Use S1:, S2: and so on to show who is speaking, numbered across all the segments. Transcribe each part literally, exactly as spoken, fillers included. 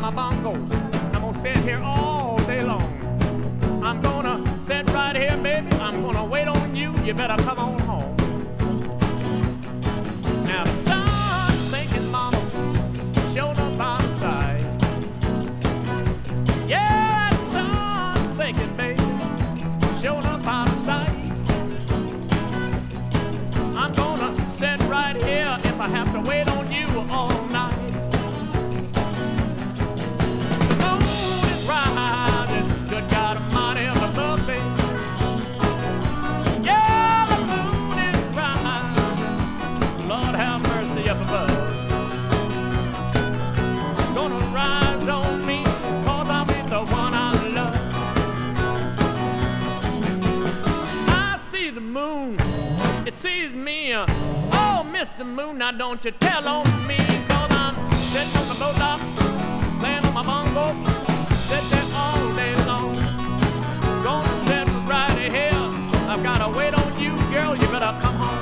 S1: my bongos. I'm gonna sit here all day long. I'm gonna sit right here, baby. I'm gonna wait on you. You better come on home. Now the sun's sinking, mama, showing up by the side. Yeah, the sun's sinking, baby, showing up by the side. I'm gonna sit right here if I have to wait on you all night. The moon is rising, good God Almighty up above me. Yeah, the moon is rising, Lord have mercy up above. Gonna rise on me, cause I'll be the one I love. I see the moon, it sees me. Oh, Mister Moon, now don't you tell on me, cause I'm sitting on the boat dock, playing on my bongo, sit there all day long. Gonna sit right here, I've gotta wait on you, girl, you better come home.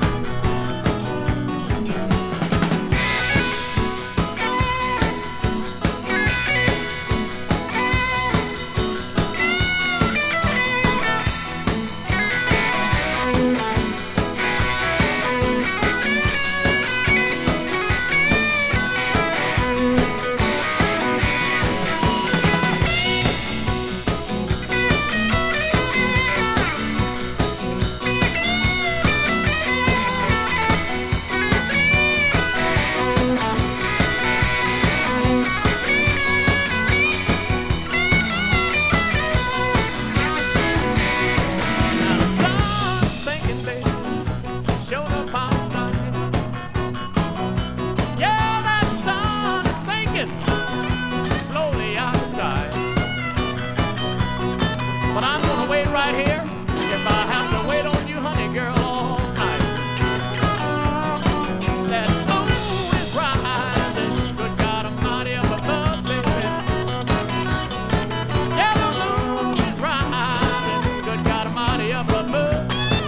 S1: Slowly out of sight. But I'm gonna wait right here if I have to wait on you, honey girl, all night. That moon is rising, good God Almighty up above, baby. Yeah, the moon is rising, good God Almighty up above.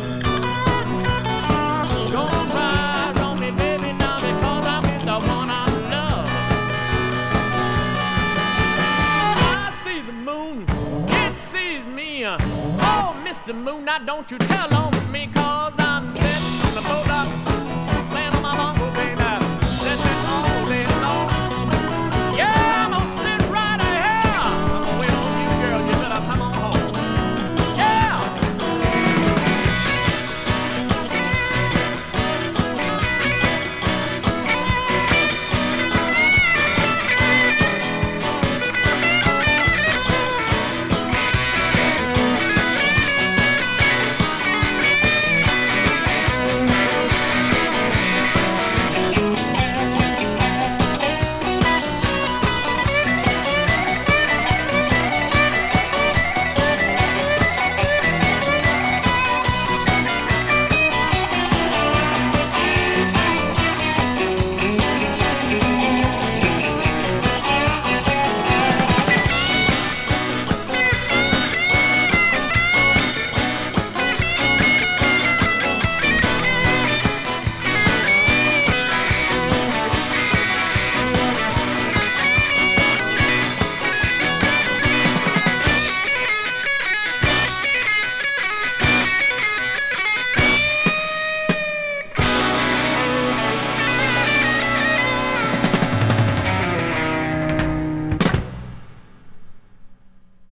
S1: Gonna rise on me, baby, now because I'm the one I love. The moon, it sees me. Oh, Mister Moon, now don't you tell on me, cause